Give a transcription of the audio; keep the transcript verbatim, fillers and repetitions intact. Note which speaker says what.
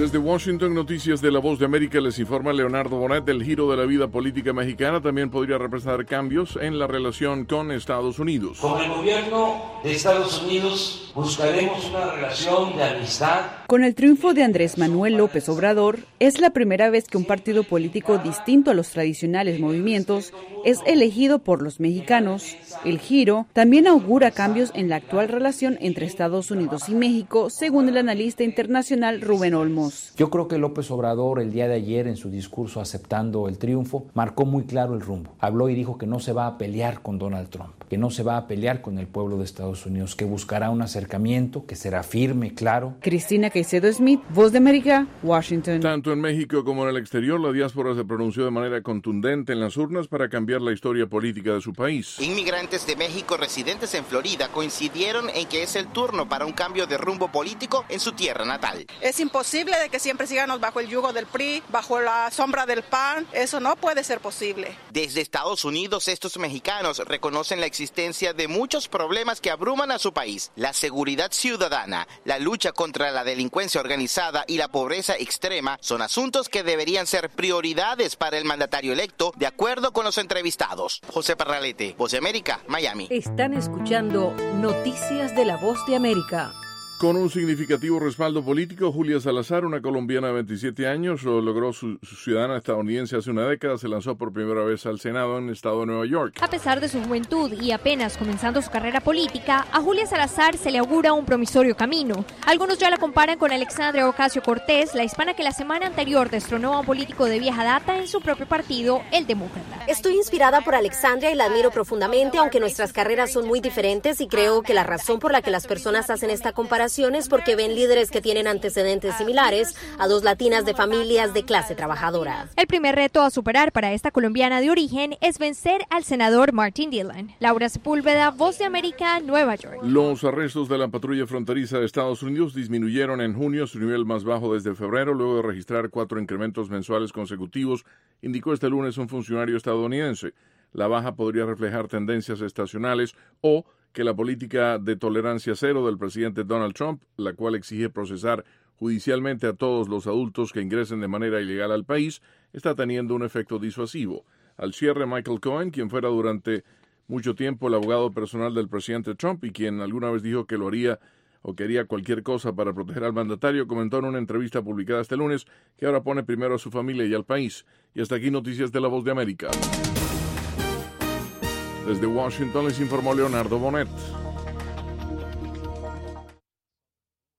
Speaker 1: Desde Washington, Noticias de La Voz de América, les informa Leonardo Bonet. El giro de la vida política mexicana también podría representar cambios en la relación con Estados Unidos.
Speaker 2: Con el gobierno de Estados Unidos buscaremos una relación de amistad.
Speaker 3: Con el triunfo de Andrés Manuel López Obrador, es la primera vez que un partido político distinto a los tradicionales movimientos es elegido por los mexicanos. El giro también augura cambios en la actual relación entre Estados Unidos y México, según el analista internacional Rubén Olmos.
Speaker 4: Yo creo que López Obrador el día de ayer en su discurso aceptando el triunfo marcó muy claro el rumbo. Habló y dijo que no se va a pelear con Donald Trump, que no se va a pelear con el pueblo de Estados Unidos, que buscará un acercamiento, que será firme, claro.
Speaker 3: Cristina Caicedo Smith, Voz de América, Washington.
Speaker 1: Tanto en México como en el exterior, la diáspora se pronunció de manera contundente en las urnas para cambiar la historia política de su país.
Speaker 5: Inmigrantes de México residentes en Florida coincidieron en que es el turno para un cambio de rumbo político en su tierra natal.
Speaker 6: Es imposible de que siempre sigamos bajo el yugo del P R I, bajo la sombra del P A N. Eso no puede ser posible.
Speaker 5: Desde Estados Unidos, estos mexicanos reconocen la existencia de muchos problemas que abruman a su país. La seguridad ciudadana, la lucha contra la delincuencia organizada y la pobreza extrema son asuntos que deberían ser prioridades para el mandatario electo, de acuerdo con los entrevistados. José Parralete, Voz de América, Miami.
Speaker 7: Están escuchando Noticias de la Voz de América.
Speaker 1: Con un significativo respaldo político, Julia Salazar, una colombiana de veintisiete años, lo logró su, su ciudadana estadounidense hace una década, se lanzó por primera vez al Senado en el estado de Nueva York.
Speaker 8: A pesar de su juventud y apenas comenzando su carrera política, a Julia Salazar se le augura un promisorio camino. Algunos ya la comparan con Alexandria Ocasio-Cortez, la hispana que la semana anterior destronó a un político de vieja data en su propio partido, el Demócrata.
Speaker 9: Estoy inspirada por Alexandria y la admiro profundamente, aunque nuestras carreras son muy diferentes, y creo que la razón por la que las personas hacen esta comparación es porque ven líderes que tienen antecedentes similares a dos latinas de familias de clase trabajadora.
Speaker 8: El primer reto a superar para esta colombiana de origen es vencer al senador Martin Dillon. Laura Sepúlveda, Voz de América, Nueva York.
Speaker 1: Los arrestos de la patrulla fronteriza de Estados Unidos disminuyeron en junio, su nivel más bajo desde febrero, luego de registrar cuatro incrementos mensuales consecutivos, indicó este lunes un funcionario estadounidense. La baja podría reflejar tendencias estacionales o que la política de tolerancia cero del presidente Donald Trump, la cual exige procesar judicialmente a todos los adultos que ingresen de manera ilegal al país, está teniendo un efecto disuasivo. Al cierre, Michael Cohen, quien fuera durante mucho tiempo el abogado personal del presidente Trump y quien alguna vez dijo que lo haría o quería cualquier cosa para proteger al mandatario, comentó en una entrevista publicada este lunes que ahora pone primero a su familia y al país. Y hasta aquí Noticias de la Voz de América. Desde Washington les informó Leonardo Bonet.